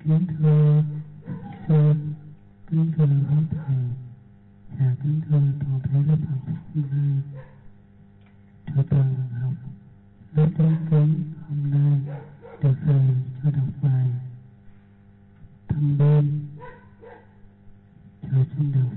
Kính thưa sư, kính thưa pháp thầy và kính thưa toàn thể lớp học hôm nay. Thưa toàn học lớp đăng ký hôm nay được thầy cho đọc bài Tâm Bi. Cho xin đọc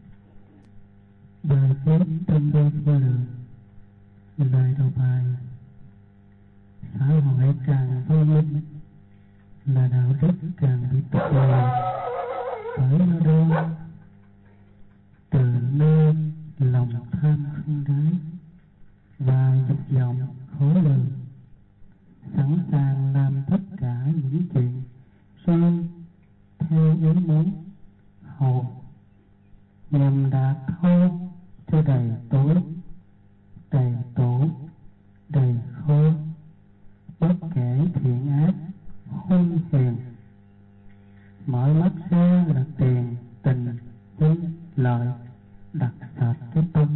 bài viết Tâm Bi vô lượng. Lời đầu bài: xã hội càng vô minh là đạo đức càng bị tục lệ, bởi nó đo từ nơi lòng tham không đáy và dục vọng khổ lường, sẵn sàng làm tất cả những chuyện riêng theo ý muốn hầu nhằm đạt thô cho đầy tối, đầy tổ, đầy khô, bất kể thiện ác hung hiền. Mở mắt ra là tiền, tình, danh, lợi đặt sạch cái tâm,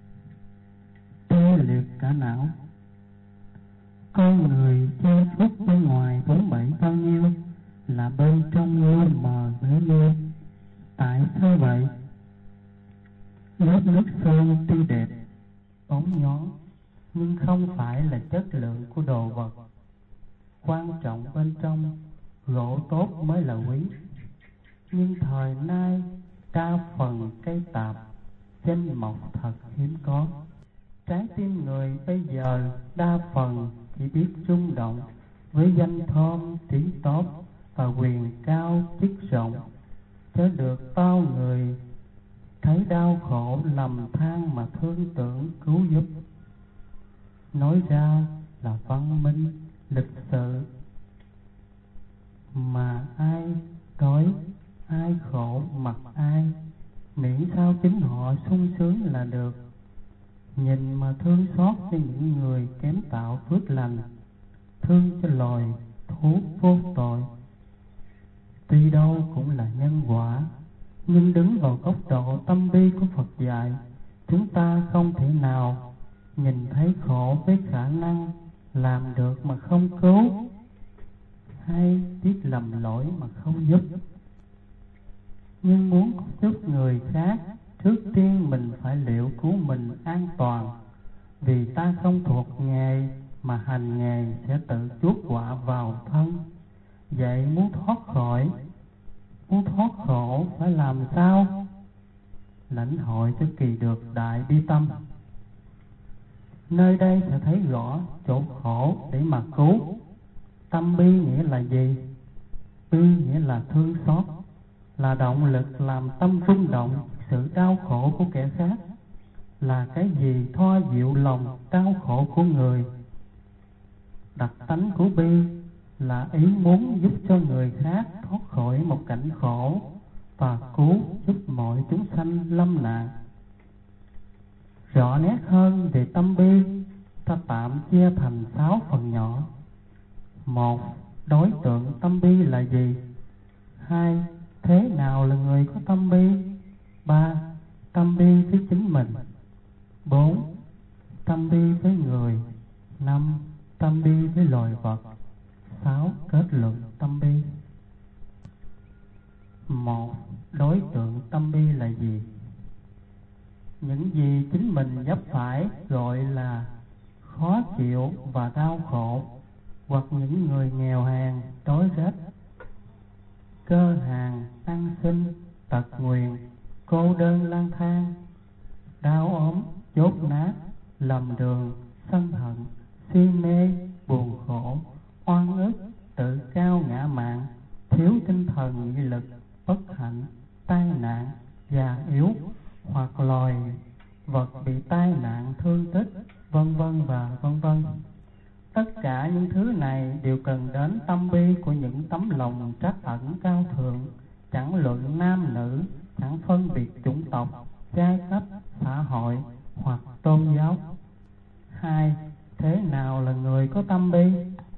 tê liệt cả não. Con người che khuất bên ngoài vốn bẫy bao nhiêu, là bên trong luôn mờ bế mê. Tại sao vậy? Lớp nước sơn tuy đẹp, bóng nhón, nhưng không phải là chất lượng của đồ vật. Quan trọng bên trong, gỗ tốt mới là quý. Nhưng thời nay đa phần cây tạp, danh mộc thật hiếm có. Trái tim người bây giờ đa phần chỉ biết rung động với danh thơm tiếng tốt và quyền cao chức rộng, chớ được bao người thấy đau khổ lầm than mà thương tưởng cứu giúp. Nói ra là văn minh lịch sự, mà ai đói ai khổ mặc ai, miễn sao chính họ sung sướng là được. Nhìn mà thương xót cho những người kém tạo phước lành, thương cho loài thú vô tội. Tuy đâu cũng là nhân quả, nhưng đứng vào góc độ tâm bi của Phật dạy, chúng ta không thể nào nhìn thấy khổ với khả năng làm được mà không cứu, hay biết lầm lỗi mà không giúp. Nhưng muốn giúp người khác, trước tiên mình phải liệu cứu mình an toàn. Vì ta không thuộc nghề mà hành nghề sẽ tự chuốc họa vào thân. Vậy muốn thoát khổ phải làm sao? Lãnh hội cho kỳ được đại bi tâm. Nơi đây sẽ thấy rõ chỗ khổ để mà cứu. Tâm bi nghĩa là gì? Bi nghĩa là thương xót, là động lực làm tâm rung động sự đau khổ của kẻ khác. Là cái gì thoa dịu lòng đau khổ của người? Đặc tánh của bi là ý muốn giúp cho người khác thoát khỏi một cảnh khổ và cứu giúp mọi chúng sanh lâm nạn. Rõ nét hơn về tâm bi, ta tạm chia thành 6 phần nhỏ. 1. Đối tượng tâm bi là gì? 2. Thế nào là người có tâm bi? 3. Tâm bi với chính mình. 4. Tâm bi với người. 5. Tâm bi với loài vật. 6. Kết luận tâm bi. 1. Đối tượng tâm bi là gì? Những gì chính mình vấp phải gọi là khó chịu và đau khổ, hoặc những người nghèo hèn, đói rách, cơ hàn, ăn xin, tật nguyền, cô đơn lang thang, đau ốm, dốt nát, lầm đường, sân hận, si mê, buồn khổ, oan ức, tự cao ngã mạn, thiếu tinh thần nghị lực, bất hạnh, tai nạn, già yếu, hoặc loài vật bị tai nạn thương tích, vân vân và vân vân. Tất cả những thứ này đều cần đến tâm bi của những tấm lòng trắc ẩn cao thượng, chẳng luận nam nữ, chẳng phân biệt chủng tộc, giai cấp, xã hội hoặc tôn giáo. 2. Thế nào là người có tâm bi?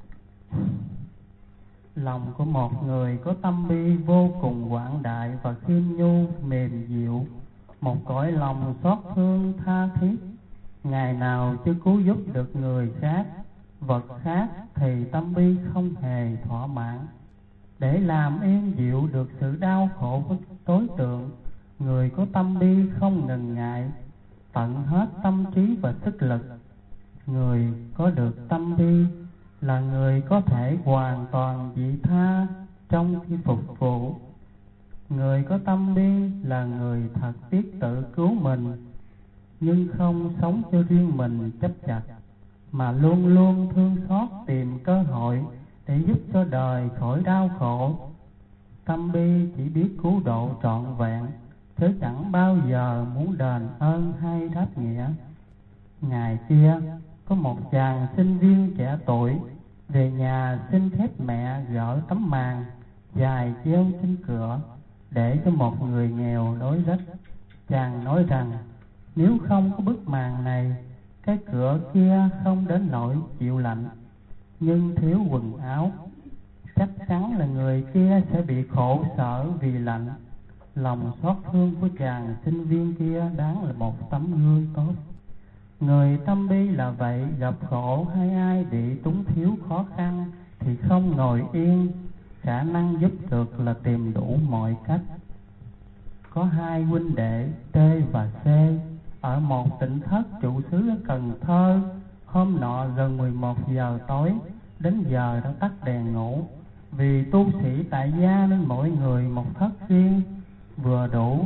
Lòng của một người có tâm bi vô cùng quảng đại và khiêm nhu mềm dịu, một cõi lòng xót thương tha thiết. Ngày nào chưa cứu giúp được người khác, vật khác, thì tâm bi không hề thỏa mãn. Để làm yên dịu được sự đau khổ của tối tượng, người có tâm bi không ngần ngại, tận hết tâm trí và sức lực. Người có được tâm bi là người có thể hoàn toàn vị tha trong khi phục vụ. Người có tâm bi là người thật biết tự cứu mình, nhưng không sống cho riêng mình chấp chặt, mà luôn luôn thương xót tìm cơ hội để giúp cho đời khỏi đau khổ. Tâm bi chỉ biết cứu độ trọn vẹn, chứ chẳng bao giờ muốn đền ơn hay đáp nghĩa. Ngày kia có một chàng sinh viên trẻ tuổi về nhà xin phép mẹ gỡ tấm màn dài treo trên cửa để cho một người nghèo đói rách. Chàng nói rằng nếu không có bức màn này, cái cửa kia không đến nỗi chịu lạnh, nhưng thiếu quần áo, chắc chắn là người kia sẽ bị khổ sở vì lạnh. Lòng xót thương của chàng sinh viên kia đáng là một tấm gương tốt. Người tâm bi là vậy, gặp khổ hay ai bị túng thiếu khó khăn thì không ngồi yên, khả năng giúp được là tìm đủ mọi cách. Có hai huynh đệ T và C ở một tỉnh thất trụ xứ ở Cần Thơ. Hôm nọ gần 11 giờ tối, đến giờ đã tắt đèn ngủ. Vì tu sĩ tại gia nên mỗi người một thất riêng, vừa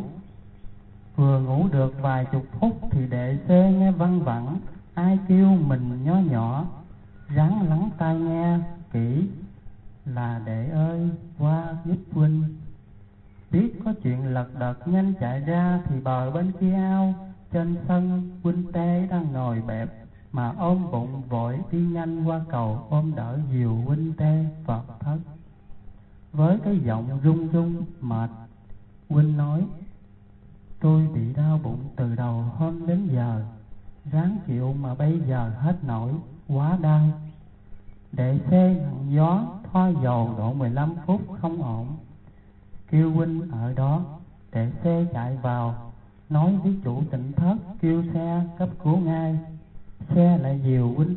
ngủ được vài chục phút thì đệ C nghe văng vẳng ai kêu mình nhỏ nhỏ, ráng lắng tai nghe kỹ là đệ ơi qua giúp huynh. Biết có chuyện lật đật nhanh chạy ra thì bờ bên kia ao trên sân huynh Tê đang ngồi bẹp mà ôm bụng vội đi nhanh qua cầu ôm đỡ dìu huynh Tê vào thất. Với cái giọng run run mệt, huynh nói: tôi bị đau bụng từ đầu hôm đến giờ, ráng chịu mà bây giờ hết nổi, quá đau. Đệ C hằng gió thoa dầu độ 15 phút không ổn, kêu huynh ở đó. Đệ C chạy vào nói với chủ tỉnh thất kêu xe cấp cứu ngay. Xe lại dìu huynh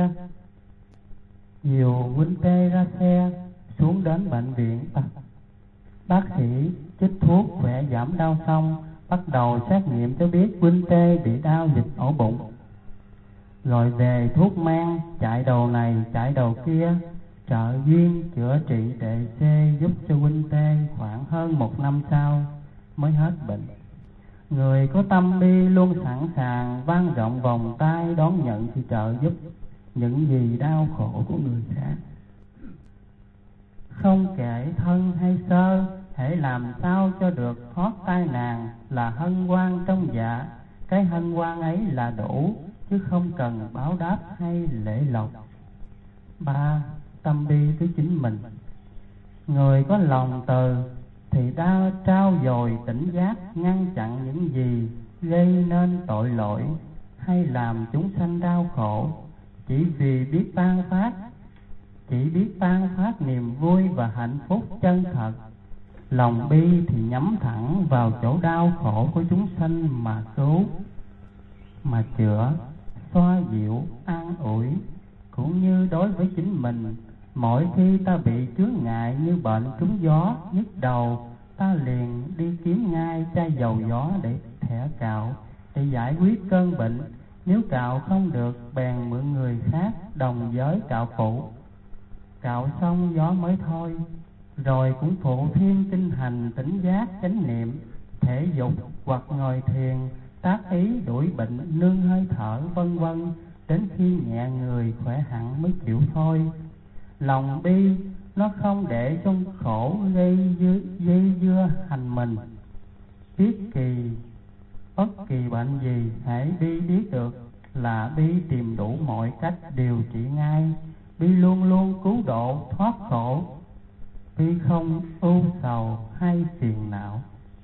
Tê ra xe xuống đến bệnh viện. Bác sĩ chích thuốc khỏe giảm đau xong, bắt đầu xét nghiệm cho biết huynh Tê bị đau dịch ổ bụng. Rồi về thuốc men, chạy đầu này chạy đầu kia, trợ duyên chữa trị đệ C giúp cho huynh Tê khoảng hơn 1 năm sau mới hết bệnh. Người có tâm bi luôn sẵn sàng vang rộng vòng tay đón nhận sự trợ giúp những gì đau khổ của người khác. Không kể thân hay sơ, hễ làm sao cho được thoát tai nạn là hân hoan trong dạ. Cái hân hoan ấy là đủ, chứ không cần báo đáp hay lễ lộc. 3. Tâm bi với chính mình. Người có lòng từ thì đã trao dồi tỉnh giác, ngăn chặn những gì gây nên tội lỗi hay làm chúng sanh đau khổ, chỉ biết ban phát niềm vui và hạnh phúc chân thật. Lòng bi thì nhắm thẳng vào chỗ đau khổ của chúng sanh mà cứu, mà chữa, xoa dịu, an ủi. Cũng như đối với chính mình, mỗi khi ta bị chướng ngại như bệnh trúng gió, nhức đầu, ta liền đi kiếm ngay chai dầu gió để thẻ cạo, để giải quyết cơn bệnh. Nếu cạo không được, bèn mượn người khác đồng giới cạo phụ. Cạo xong gió mới thôi. Rồi cũng phụ thêm kinh hành tỉnh giác, chánh niệm, thể dục hoặc ngồi thiền, tác ý đuổi bệnh, nương hơi thở, vân vân, đến khi nhẹ người khỏe hẳn mới chịu thôi. Lòng bi nó không để trong khổ dây dưa hành mình. Bất kỳ bệnh gì hãy bi biết được là bi tìm đủ mọi cách điều trị ngay. Bi luôn luôn cứu độ thoát khổ, bi không ưu sầu hay phiền não.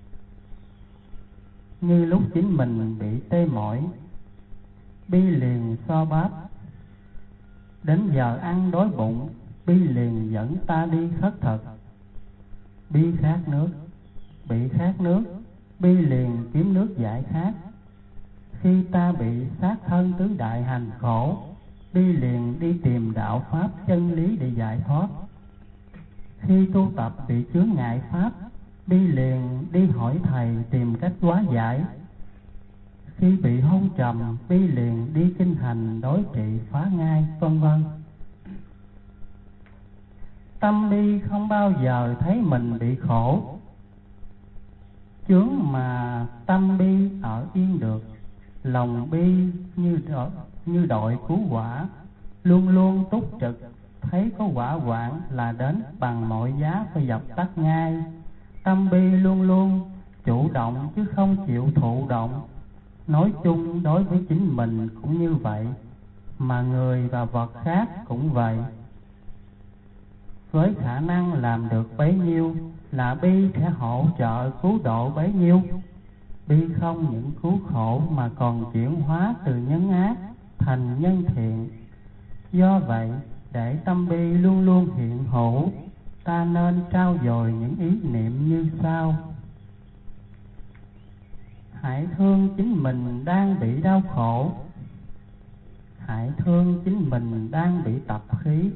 Như lúc chính mình bị tê mỏi, bi liền so bắp. Đến giờ ăn đói bụng, bi liền dẫn ta đi khất thực. Bi bị khát nước, bi liền kiếm nước giải khát. Khi ta bị sát thân tứ đại hành khổ, bi liền đi tìm đạo pháp chân lý để giải thoát. Khi tu tập bị chướng ngại pháp, Bi liền đi hỏi thầy tìm cách hóa giải. Khi bị hôn trầm, Bi liền đi kinh hành đối trị phá ngai, vân vân. Tâm Bi không bao giờ thấy mình bị khổ chướng, mà tâm Bi ở yên được. Lòng Bi như đội cứu hỏa, luôn luôn túc trực, thấy có hỏa hoạn là đến bằng mọi giá phải dập tắt ngay. Tâm Bi luôn luôn chủ động chứ không chịu thụ động. Nói chung đối với chính mình cũng như vậy, mà người và vật khác cũng vậy. Với khả năng làm được bấy nhiêu là Bi sẽ hỗ trợ cứu độ bấy nhiêu. Bi không những cứu khổ mà còn chuyển hóa từ nhân ác thành nhân thiện. Do vậy, để tâm Bi luôn luôn hiện hữu, ta nên trau dồi những ý niệm như sau. Hãy thương chính mình đang bị đau khổ. Hãy thương chính mình đang bị tập khí.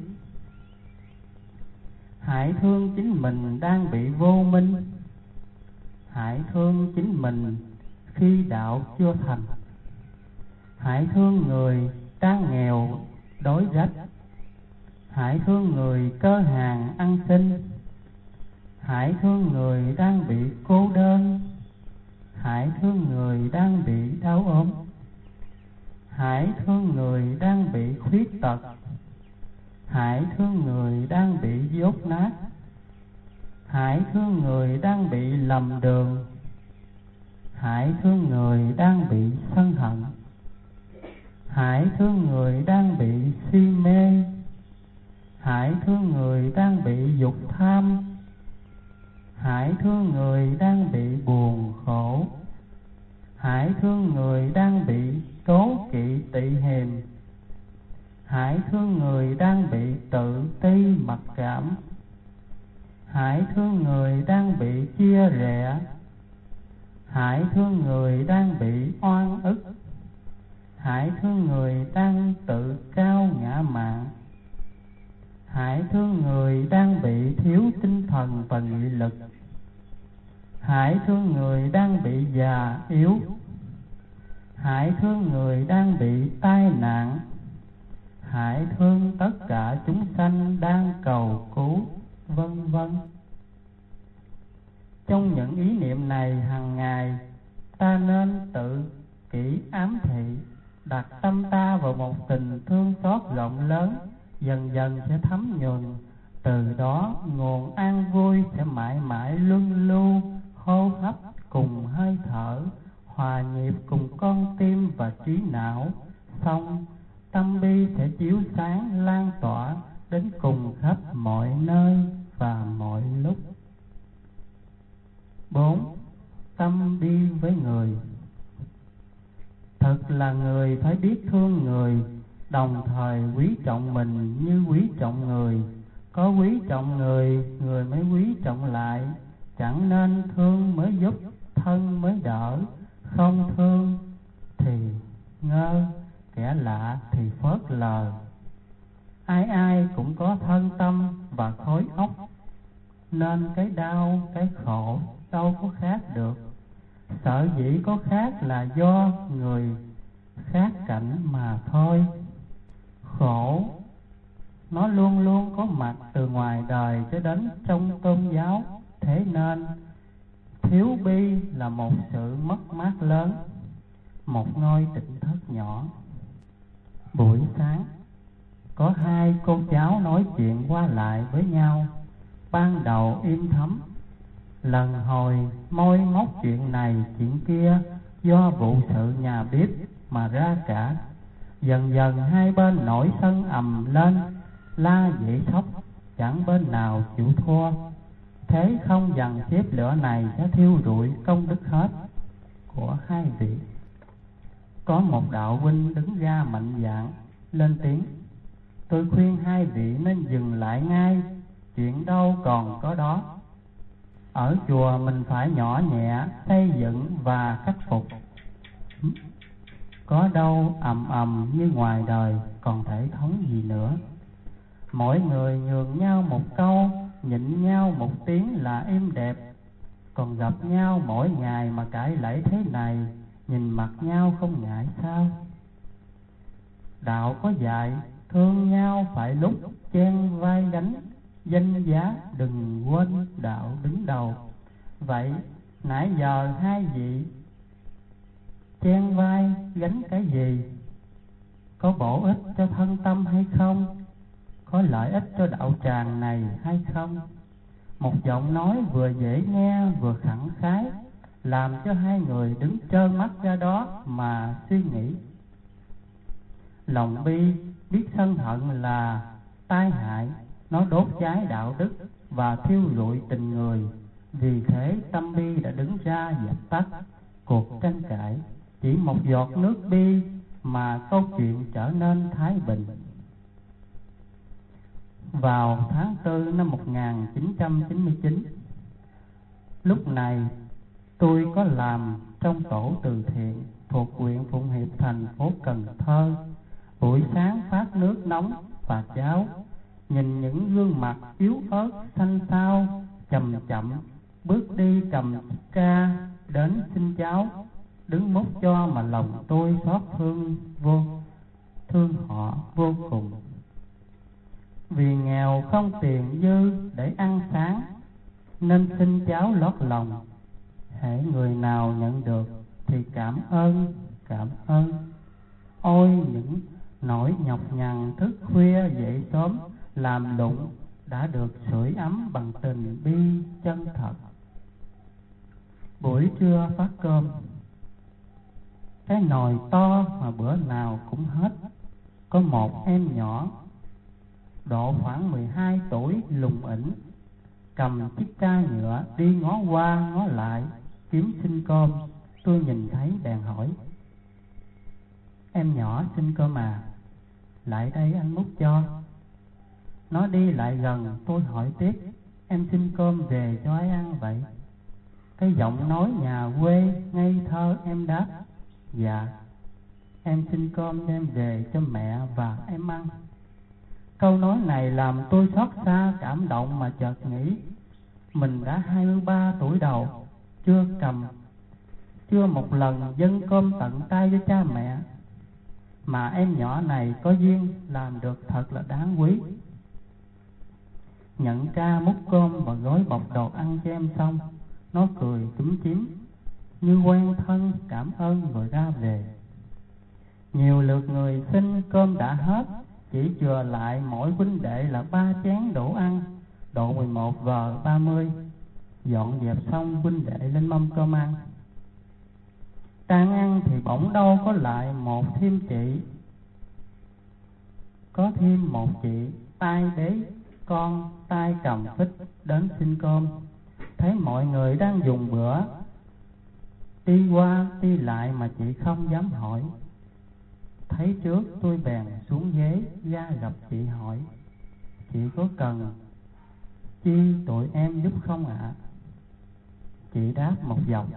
Hãy thương chính mình đang bị vô minh. Hãy thương chính mình khi đạo chưa thành. Hãy thương người đang nghèo đói rách. Hãy thương người cơ hàng ăn xin. Hãy thương người đang bị cô đơn. Hãy thương người đang bị đau ốm. Hãy thương người đang bị khuyết tật. Hãy thương người đang bị dốt nát. Hãy thương người đang bị lầm đường. Hãy thương người đang bị sân hận. Hãy thương người đang bị si mê. Hãy thương người đang bị dục tham. Hãy thương người đang bị buồn khổ. Hãy thương người đang bị đố kỵ tị hiềm. Hãy thương người đang bị tự ti mặc cảm. Hãy thương người đang bị chia rẽ. Hãy thương người đang bị oan ức. Hãy thương người đang tự cao ngã mạn. Hãy thương người đang bị thiếu tinh thần và nghị lực. Hãy thương người đang bị già yếu. Hãy thương người đang bị tai nạn. Hãy thương tất cả chúng sanh đang cầu cứu, vân vân. Trong những ý niệm này hàng ngày, ta nên tự kỹ ám thị, đặt tâm ta vào một tình thương xót rộng lớn, dần dần sẽ thấm nhuần. Từ đó nguồn an vui sẽ mãi mãi luân lưu, hô hấp cùng hơi thở, hòa nhịp cùng con tim và trí não. Xong, tâm Bi sẽ chiếu sáng lan tỏa đến cùng khắp mọi nơi và mọi lúc. 4. Tâm Bi với người. Thật là người phải biết thương người, đồng thời quý trọng mình như quý trọng người. Có quý trọng người, người mới quý trọng lại. Chẳng nên thương mới giúp, thân mới đỡ. Không thương thì ngơ, kẻ lạ thì phớt lờ. Ai ai cũng có thân tâm và khối óc, nên cái đau, cái khổ đâu có khác được. Sở dĩ có khác là do người khác cảnh mà thôi. Khổ nó luôn luôn có mặt từ ngoài đời cho đến trong tôn giáo. Thế nên thiếu Bi là một sự mất mát lớn. Một ngôi tỉnh thất nhỏ. Buổi sáng, có hai cô cháu nói chuyện qua lại với nhau. Ban đầu im thấm, lần hồi môi móc chuyện này chuyện kia, do vụ sự nhà bếp mà ra cả. Dần dần hai bên nổi sân ầm lên, la dĩ sốc, chẳng bên nào chịu thua. Thế không dằn xếp lửa này sẽ thiêu rụi công đức hết của hai vị. Có một đạo huynh đứng ra mạnh dạn lên tiếng: tôi khuyên hai vị nên dừng lại ngay, chuyện đâu còn có đó. Ở chùa mình phải nhỏ nhẹ, xây dựng và khắc phục, có đâu ầm ầm như ngoài đời còn thể thống gì nữa. Mỗi người nhường nhau một câu, nhịn nhau một tiếng là êm đẹp. Còn gặp nhau mỗi ngày mà cãi lẫy thế này, nhìn mặt nhau không ngại sao? Đạo có dạy thương nhau phải lúc chen vai gánh, danh giá đừng quên đạo đứng đầu. Vậy nãy giờ hai vị chen vai gánh cái gì? Có bổ ích cho thân tâm hay không? Có lợi ích cho đạo tràng này hay không? Một giọng nói vừa dễ nghe vừa khẳng khái, làm cho hai người đứng trơ mắt ra đó mà suy nghĩ. Lòng bi biết sân hận là tai hại, nó đốt cháy đạo đức và thiêu rụi tình người. Vì thế tâm bi đã đứng ra dập tắt cuộc tranh cãi. Chỉ một giọt nước bi mà câu chuyện trở nên thái bình. Vào tháng 4 năm 1999, lúc này tôi có làm trong tổ từ thiện thuộc huyện Phụng Hiệp, thành phố Cần Thơ. Buổi sáng phát nước nóng và cháo, nhìn những gương mặt yếu ớt xanh xao chậm chậm bước đi cầm ca đến xin cháo, đứng múc cho mà lòng tôi xót thương họ vô cùng. Vì nghèo không tiền dư để ăn sáng, nên xin cháo lót lòng. Hễ người nào nhận được thì cảm ơn. Ôi những nỗi nhọc nhằn thức khuya dậy sớm làm lụng đã được sưởi ấm bằng tình bi chân thật. Buổi trưa phát cơm, cái nồi to mà bữa nào cũng hết. Có một em nhỏ độ khoảng 12 tuổi lùng ỉnh, cầm chiếc ca nhựa đi ngó qua ngó lại kiếm xin cơm. Tôi nhìn thấy bèn hỏi: "Em nhỏ xin cơm à? Lại đây anh múc cho." Nó đi lại gần, tôi hỏi tiếp: "Em xin cơm về cho ai ăn vậy?" Cái giọng nói nhà quê ngây thơ em đáp: "Dạ, em xin cơm đem về cho mẹ và em ăn." Câu nói này làm tôi xót xa cảm động mà chợt nghĩ mình đã 23 tuổi đầu, chưa một lần dâng cơm tận tay với cha mẹ, mà em nhỏ này có duyên làm được thật là đáng quý. Nhận ca múc cơm và gói bọc đồ ăn cho em xong, nó cười chúm chím như quen thân cảm ơn rồi ra về. Nhiều lượt người xin cơm đã hết, chỉ chừa lại mỗi huynh đệ là 3 chén đổ ăn. Độ 11:30 dọn dẹp xong, huynh đệ lên mâm cơm ăn. Đang ăn thì bỗng đâu có lại có thêm một chị tay bế con, tay cầm phích đến xin cơm. Thấy mọi người đang dùng bữa, đi qua đi lại mà chị không dám hỏi. Thấy trước tôi bèn xuống ghế ra gặp chị hỏi: "Chị có cần chi tụi em giúp không ạ?" Chị đáp một dòng: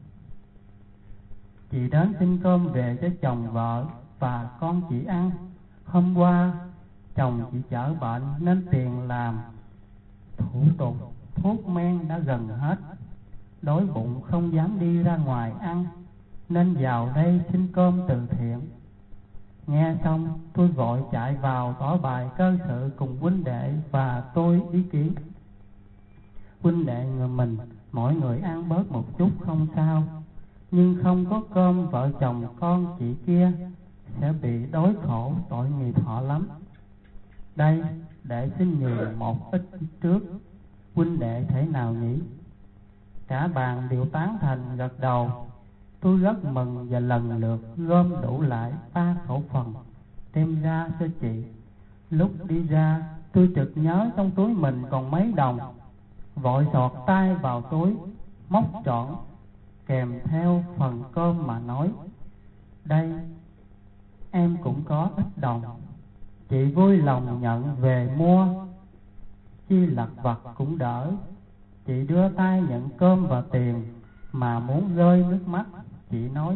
"Chị đến xin cơm về cho chồng vợ và con chị ăn. Hôm qua chồng chị chở bệnh nên tiền làm thủ tục thuốc men đã gần hết. Đói bụng không dám đi ra ngoài ăn, nên vào đây xin cơm từ thiện." Nghe xong tôi vội chạy vào tỏ bài cơ sự cùng huynh đệ và tôi ý kiến. Huynh đệ người mình mỗi người ăn bớt một chút không sao, nhưng không có cơm vợ chồng con chị kia sẽ bị đói khổ, tội nghiệp họ lắm. Đây, để xin nhường một ít trước, huynh đệ thể nào nhỉ? Cả bàn đều tán thành gật đầu. Tôi rất mừng và lần lượt gom đủ lại 3 khẩu phần đem ra cho chị. Lúc đi ra tôi chợt nhớ trong túi mình còn mấy đồng, vội sọt tay vào túi móc trọn kèm theo phần cơm mà nói: "Đây, em cũng có ít đồng." Chị vui lòng nhận về mua, chi lặt vặt cũng đỡ. Chị đưa tay nhận cơm và tiền mà muốn rơi nước mắt. Chị nói: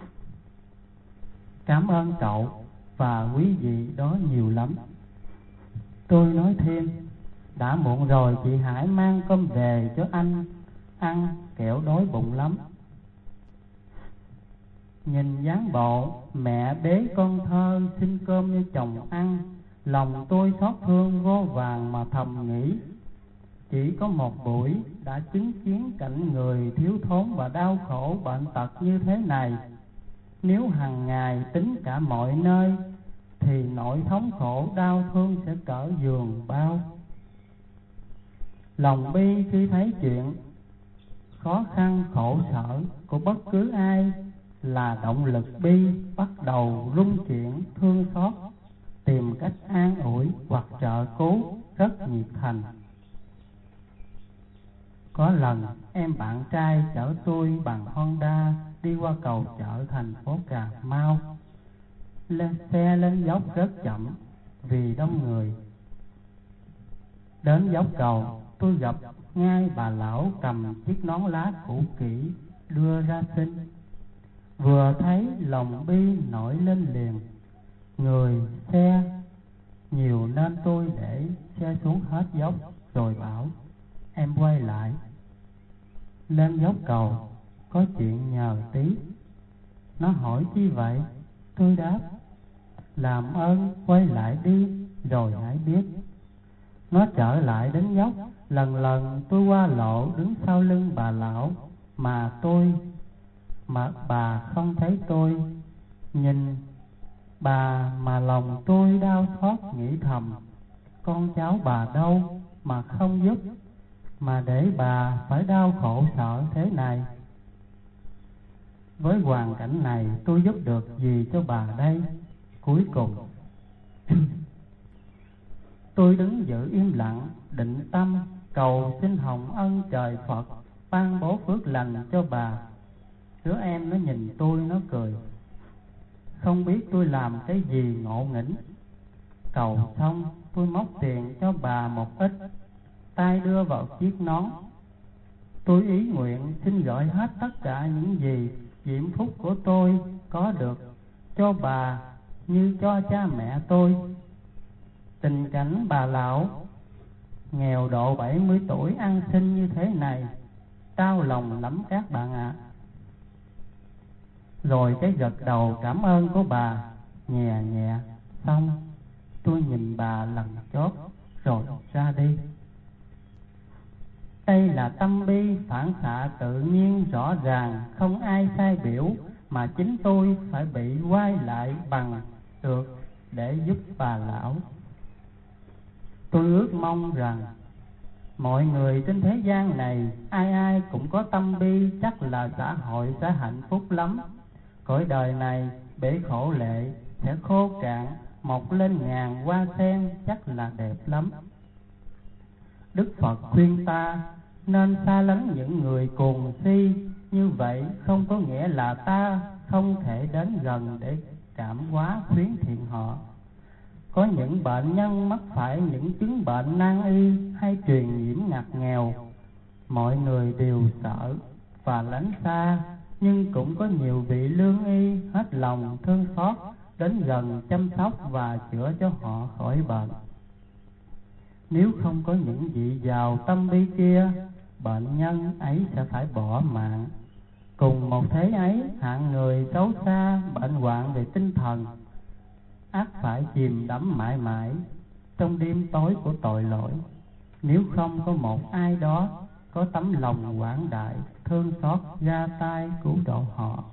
"Cảm ơn cậu và quý vị đó nhiều lắm." Tôi nói thêm: Đã muộn rồi, chị hãy mang cơm về cho anh ăn, kẻo đói bụng lắm. Nhìn dáng bộ mẹ bế con thơ xin cơm cho chồng ăn, lòng tôi xót thương vô vàn mà thầm nghĩ, chỉ có một buổi đã chứng kiến cảnh người thiếu thốn và đau khổ bệnh tật như thế này. Nếu hàng ngày tính cả mọi nơi thì nỗi thống khổ đau thương sẽ cỡ giường bao. Lòng bi khi thấy chuyện khó khăn khổ sở của bất cứ ai là động lực bi bắt đầu rung chuyển thương xót, tìm cách an ủi hoặc trợ cứu rất nhiệt thành. Có lần em bạn trai chở tôi bằng Honda đi qua cầu chợ thành phố Cà Mau. Xe lên dốc rất chậm vì đông người. Đến dốc cầu, tôi gặp ngay bà lão cầm chiếc nón lá cũ kỹ đưa ra xin. Vừa thấy lòng bi nổi lên liền. Người xe nhiều nên tôi để xe xuống hết dốc rồi bảo em quay lại. Lên dốc cầu có chuyện nhờ tí. Nó hỏi chi vậy? Tôi đáp làm ơn quay lại đi rồi hãy biết. Nó trở lại đến dốc, lần lần tôi qua lộ đứng sau lưng bà lão mà bà không thấy tôi. Nhìn bà mà lòng tôi đau xót nghĩ thầm, con cháu bà đâu mà không giúp, mà để bà phải đau khổ sợ thế này. Với hoàn cảnh này tôi giúp được gì cho bà đây? Cuối cùng tôi đứng giữ im lặng, định tâm cầu xin hồng ân trời Phật ban bố phước lành cho bà. Đứa em nó nhìn tôi nó cười, không biết tôi làm cái gì ngộ nghĩnh. Cầu xong tôi móc tiền cho bà một ít, tay đưa vào chiếc nón. Tôi ý nguyện xin gửi hết tất cả những gì diễm phúc của tôi có được cho bà như cho cha mẹ tôi. Tình cảnh bà lão nghèo độ 70 tuổi ăn xin như thế này đau lòng lắm các bạn ạ. Rồi cái gật đầu cảm ơn của bà nhẹ nhẹ xong, tôi nhìn bà lần chót rồi ra đi. Đây là tâm bi phản xạ tự nhiên rõ ràng, không ai sai biểu, mà chính tôi phải bị quay lại bằng được để giúp bà lão. Tôi ước mong rằng mọi người trên thế gian này ai ai cũng có tâm bi, chắc là xã hội sẽ hạnh phúc lắm. Cõi đời này bể khổ lệ sẽ khô cạn, mọc lên ngàn hoa sen chắc là đẹp lắm. Đức Phật khuyên ta nên xa lánh những người cuồng si, như vậy không có nghĩa là ta không thể đến gần để cảm hóa khuyến thiện họ. Có những bệnh nhân mắc phải những chứng bệnh nan y hay truyền nhiễm ngặt nghèo, mọi người đều sợ và lánh xa, nhưng cũng có nhiều vị lương y hết lòng thương xót đến gần chăm sóc và chữa cho họ khỏi bệnh. Nếu không có những vị giàu tâm bi kia, bệnh nhân ấy sẽ phải bỏ mạng. Cùng một thế ấy, hạng người xấu xa, bệnh hoạn về tinh thần ắt phải chìm đắm mãi mãi trong đêm tối của tội lỗi, nếu không có một ai đó có tấm lòng quảng đại thương xót ra tay cứu độ họ.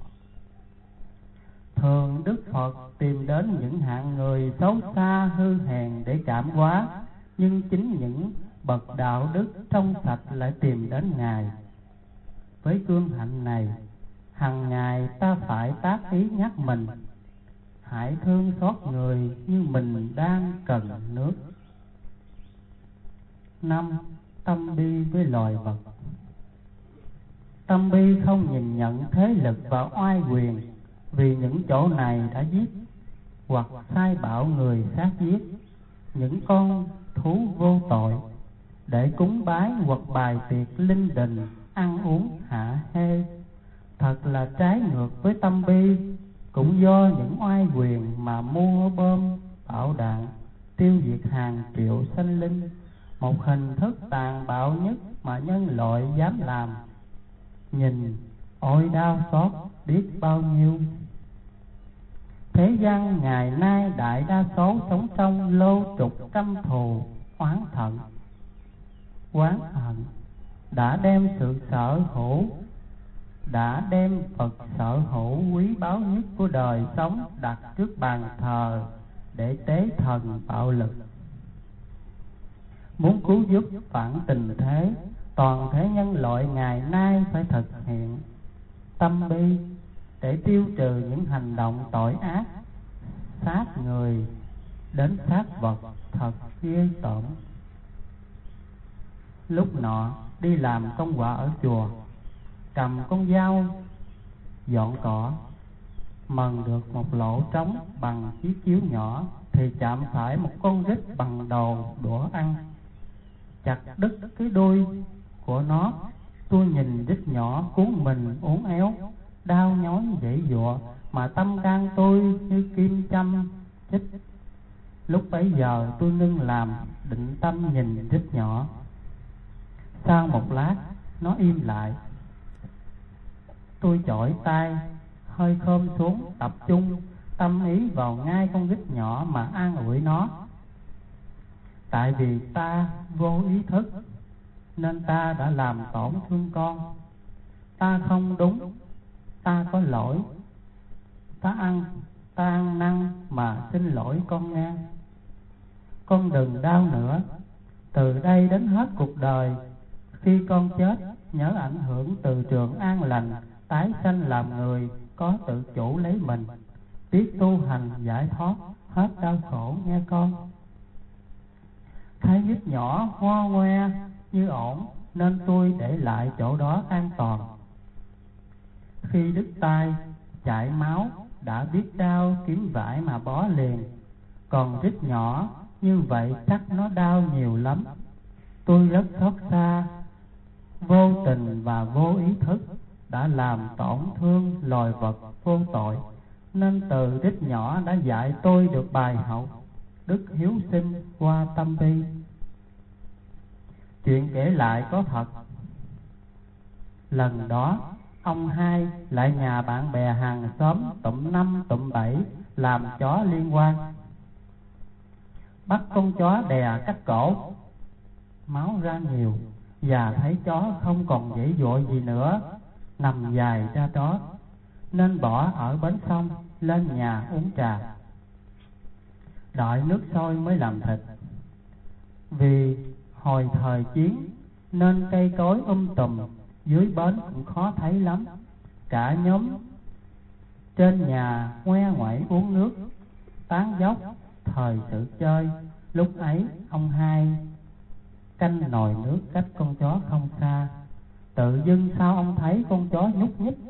Thường Đức Phật tìm đến những hạng người xấu xa hư hèn để cảm hóa, nhưng chính những bậc đạo đức trong sạch lại tìm đến Ngài. Với gương hạnh này, hằng ngày ta phải tác ý nhắc mình, hãy thương xót người như mình đang cần nước. 5. Tâm bi với loài vật. Tâm bi không nhìn nhận thế lực và oai quyền, vì những chỗ này đã giết hoặc sai bảo người sát giết những con thú vô tội để cúng bái hoặc bài tiệc linh đình, ăn uống hạ hê. Thật là trái ngược với tâm bi. Cũng do những oai quyền mà mua bom bạo đạn tiêu diệt hàng triệu sinh linh, một hình thức tàn bạo nhất mà nhân loại dám làm. Nhìn ôi đau xót biết bao nhiêu. Thế gian ngày nay đại đa số sống trong lô trục căm thù oán hận, đã đem sự sở hữu, đã đem vật sở hữu quý báu nhất của đời sống đặt trước bàn thờ để tế thần bạo lực. Muốn cứu giúp phản tình thế, toàn thể nhân loại ngày nay phải thực hiện tâm bi để tiêu trừ những hành động tội ác, sát người đến sát vật thật ghê tởm. Lúc nọ đi làm công quả ở chùa, cầm con dao dọn cỏ, mần được một lỗ trống bằng chiếc chiếu nhỏ thì chạm phải một con rết bằng đầu đũa ăn, chặt đứt cái đuôi của nó. Tôi nhìn rết nhỏ cuốn mình uốn éo, đau nhói dãy giụa, mà tâm can tôi như kim châm chích. Lúc bấy giờ tôi ngưng làm, định tâm nhìn rết nhỏ. Sau một lát nó im lại. Tôi chổi tay hơi khom xuống, tập trung tâm ý vào ngay con rít nhỏ mà an ủi nó. Tại vì ta vô ý thức nên ta đã làm tổn thương con. Ta không đúng, ta có lỗi. Ta ăn năn mà xin lỗi con nghe. Con đừng đau nữa. Từ đây đến hết cuộc đời, khi con chết, nhớ ảnh hưởng từ trường an lành, tái sanh làm người, có tự chủ lấy mình, biết tu hành giải thoát, hết đau khổ nghe con. Thấy vết nhỏ hoa ngoe như ổn, nên tôi để lại chỗ đó an toàn. Khi đứt tay, chảy máu, đã biết đau kiếm vải mà bó liền. Còn rít nhỏ như vậy chắc nó đau nhiều lắm. Tôi rất xót xa, vô tình và vô ý thức đã làm tổn thương loài vật vô tội, nên từ rít nhỏ đã dạy tôi được bài học đức hiếu sinh qua tâm bi. Chuyện kể lại có thật. Lần đó ông hai lại nhà bạn bè hàng xóm tụm 5 tụm 7 làm chó liên quan, bắt con chó đè cắt cổ, máu ra nhiều, và thấy chó không còn dãy dụa gì nữa, nằm dài ra đó, nên bỏ ở bến sông lên nhà uống trà, đợi nước sôi mới làm thịt. Vì hồi thời chiến nên cây cối tùm, dưới bến cũng khó thấy lắm. Cả nhóm trên nhà ngoe ngoẩy uống nước, tán dóc thời sự chơi. Lúc ấy ông hai canh nồi nước cách con chó không xa. Tự dưng sao ông thấy con chó nhúc nhích,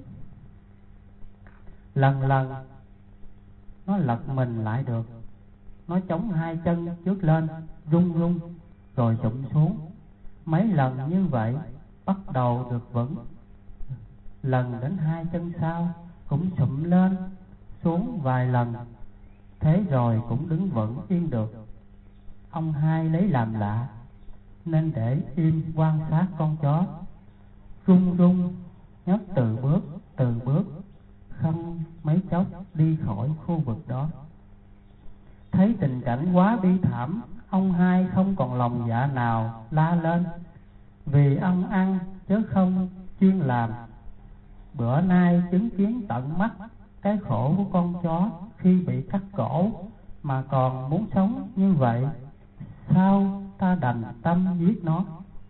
lần lần nó lật mình lại được. Nó chống hai chân trước lên rung rung rồi chụm xuống. Mấy lần như vậy bắt đầu được vững. Lần đến hai chân sau cũng sụm lên xuống vài lần, thế rồi cũng đứng vững yên được. Ông hai lấy làm lạ nên để im quan sát con chó, rung rung nhấc từ bước, không mấy chốc đi khỏi khu vực đó. Thấy tình cảnh quá bi thảm, ông hai không còn lòng dạ nào la lên, vì ông ăn chứ không chuyên làm. Bữa nay chứng kiến tận mắt cái khổ của con chó khi bị cắt cổ mà còn muốn sống như vậy, sao ta đành tâm giết nó.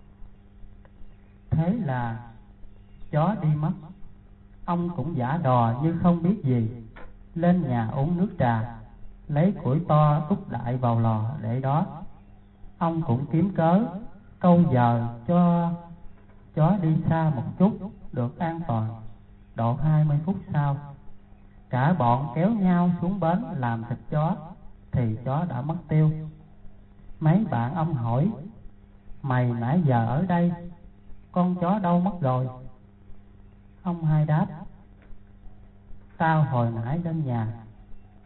Thế là chó đi mất. Ông cũng giả đò như không biết gì, lên nhà uống nước trà, lấy củi to đúc đại vào lò để đó. Ông cũng kiếm cớ câu giờ cho chó đi xa một chút được an toàn. Độ 20 phút sau, cả bọn kéo nhau xuống bến làm thịt chó, thì chó đã mất tiêu. Mấy bạn ông hỏi: mày nãy giờ ở đây, con chó đâu mất rồi? Ông hai đáp: tao hồi nãy lên nhà,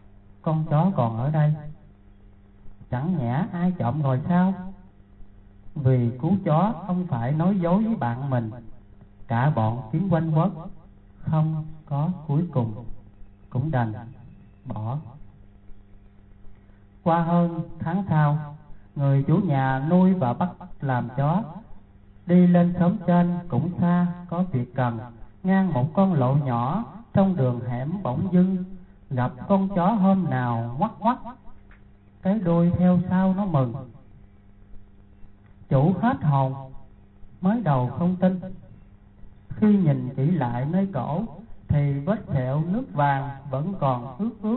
con chó còn ở đây. Chẳng nhẽ ai trộm rồi sao? Vì cứu chó không phải nói dối với bạn mình. Cả bọn kiến quanh quất, không có cuối cùng cũng đành bỏ. Qua hơn tháng sau, người chủ nhà nuôi và bắt làm chó đi lên xóm trên cũng xa, có việc cần. Ngang một con lộ nhỏ trong đường hẻm bỗng dưng gặp con chó hôm nào ngoắc ngoắc cái đuôi theo sau nó mừng. Chủ hết hồn, mới đầu không tin. Khi nhìn kỹ lại nơi cổ thì vết sẹo nước vàng vẫn còn ướt ướt.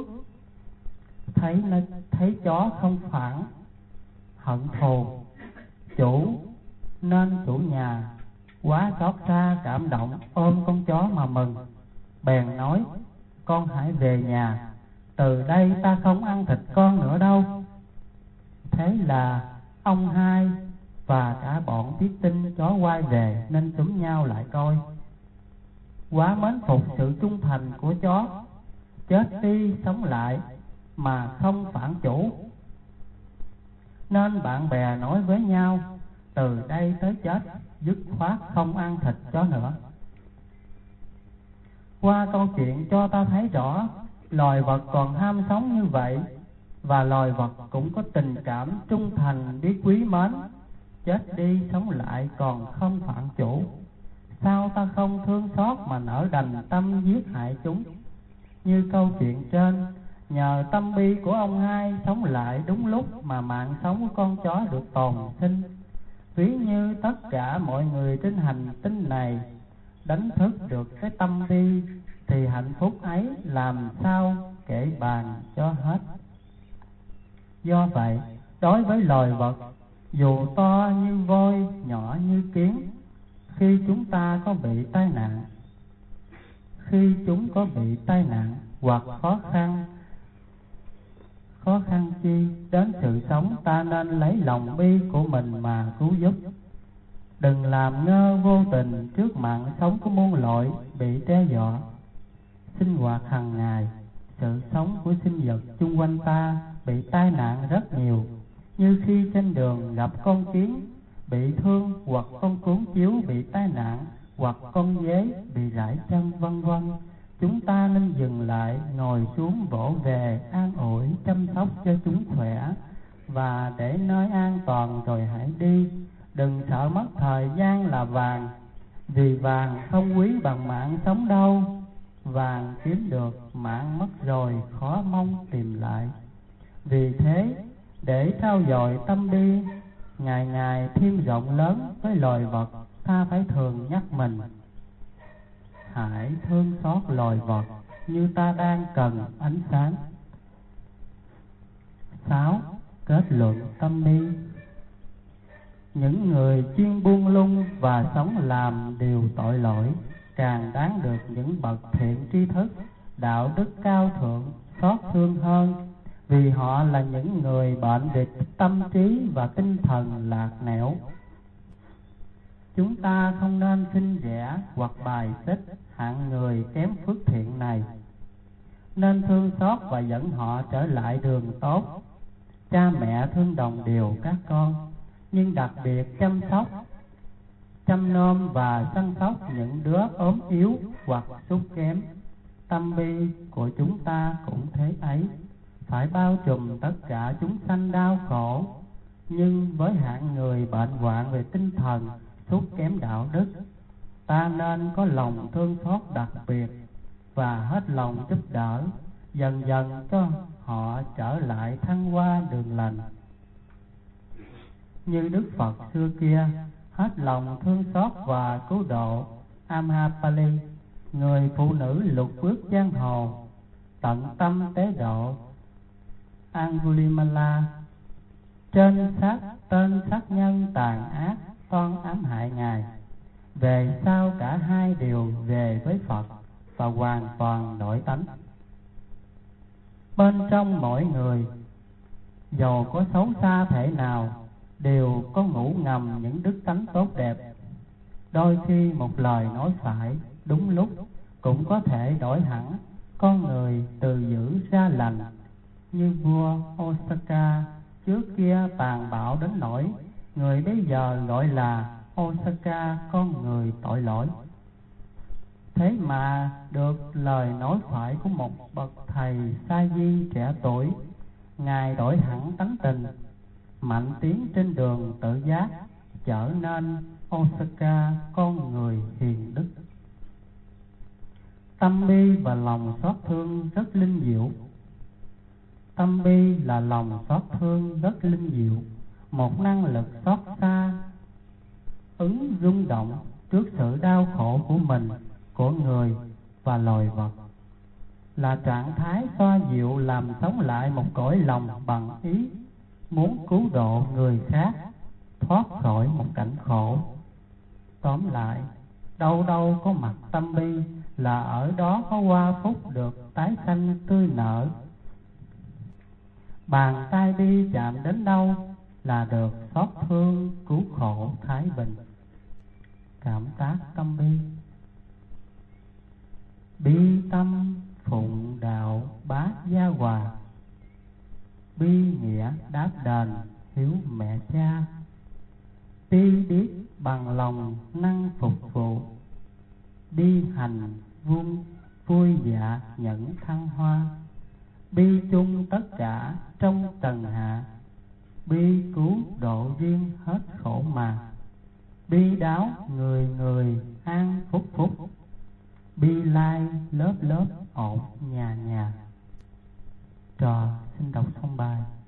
Thấy chó không phản, hận thù chủ, nên chủ nhà quá xót xa cảm động, ôm con chó mà mừng. Bèn nói: con hãy về nhà, từ đây ta không ăn thịt con nữa đâu. Thế là ông hai và cả bọn biết tin chó quay về nên túm nhau lại coi. Quá mến phục sự trung thành của chó, chết đi sống lại mà không phản chủ, nên bạn bè nói với nhau từ đây tới chết dứt khoát không ăn thịt chó nữa. Qua câu chuyện cho ta thấy rõ loài vật còn ham sống như vậy, và loài vật cũng có tình cảm trung thành biết quý mến, chết đi sống lại còn không phản chủ. Sao ta không thương xót mà nỡ đành tâm giết hại chúng? Như câu chuyện trên, nhờ tâm bi của ông hai sống lại đúng lúc mà mạng sống của con chó được tồn sinh. Ví như tất cả mọi người trên hành tinh này đánh thức được cái tâm bi, thì hạnh phúc ấy làm sao kể bàn cho hết. Do vậy, đối với loài vật, dù to như voi, nhỏ như kiến, khi chúng có bị tai nạn hoặc khó khăn chi đến sự sống, ta nên lấy lòng bi của mình mà cứu giúp. Đừng làm ngơ vô tình trước mạng sống của muôn loại bị đe dọa. Sinh hoạt hàng ngày, sự sống của sinh vật chung quanh ta bị tai nạn rất nhiều, như khi trên đường gặp con kiến bị thương, hoặc con cuốn chiếu bị tai nạn, hoặc con dế bị gãy chân, vân vân. Chúng ta nên dừng lại, ngồi xuống vỗ về, an ủi, chăm sóc cho chúng khỏe, và để nơi an toàn rồi hãy đi. Đừng sợ mất thời gian là vàng, vì vàng không quý bằng mạng sống đâu. Vàng kiếm được, mạng mất rồi khó mong tìm lại. Vì thế, để trau dồi tâm bi, ngày ngày thêm rộng lớn với loài vật, ta phải thường nhắc mình: hãy thương xót loài vật như ta đang cần ánh sáng. 6. Kết luận tâm bi. Những người chuyên buông lung và sống làm điều tội lỗi càng đáng được những bậc thiện tri thức, đạo đức cao thượng xót thương hơn, vì họ là những người bệnh về tâm trí và tinh thần lạc nẻo. Chúng ta không nên khinh rẻ hoặc bài xích hạng người kém phước thiện này, nên thương xót và dẫn họ trở lại đường tốt. Cha mẹ thương đồng đều các con, nhưng đặc biệt chăm nom và săn sóc những đứa ốm yếu hoặc sút kém. Tâm bi của chúng ta cũng thế ấy, phải bao trùm tất cả chúng sanh đau khổ. Nhưng với hạng người bệnh hoạn về tinh thần, sút kém đạo đức, ta nên có lòng thương xót đặc biệt và hết lòng giúp đỡ, dần dần cho họ trở lại thăng hoa đường lành. Như Đức Phật xưa kia hết lòng thương xót và cứu độ Amhapali, người phụ nữ lục bước giang hồ, tận tâm tế độ Angulimala, tên sát nhân tàn ác toan ám hại ngài. Về sau cả hai đều về với Phật và hoàn toàn đổi tánh. Bên trong mỗi người, dầu có xấu xa thể nào, đều có ngủ ngầm những đức tánh tốt đẹp. Đôi khi một lời nói phải đúng lúc cũng có thể đổi hẳn con người từ dữ ra lành. Như vua Osaka trước kia tàn bạo đến nỗi người bấy giờ gọi là Osaka, con người tội lỗi. Thế mà được lời nói thoại của một bậc thầy sa di trẻ tuổi, Ngài đổi hẳn tánh tình, mạnh tiến trên đường tự giác, trở nên Osaka, con người hiền đức. Tâm bi và lòng xót thương rất linh diệu. Tâm bi là lòng xót thương rất linh diệu, một năng lực xót xa, ứng rung động trước sự đau khổ của mình, của người và loài vật, là trạng thái xoa dịu làm sống lại một cõi lòng bằng ý muốn cứu độ người khác thoát khỏi một cảnh khổ. Tóm lại, đâu đâu có mặt tâm bi là ở đó có hoa phúc được tái sanh tươi nở. Bàn tay bi chạm đến đâu là được xót thương cứu khổ thái bình. Cảm tác tâm bi. Bi tâm phụng đạo bá gia hòa, bi nghĩa đáp đền hiếu mẹ cha, bi biết bằng lòng năng phục vụ, bi hành vui dạ nhẫn thăng hoa, bi chung tất cả trong trần hạ, bi cứu độ duyên hết khổ mà, bi đáo người người an phúc phúc, bi lai lớp lớp ổn nhà nhà. Trò xin đọc xong bài.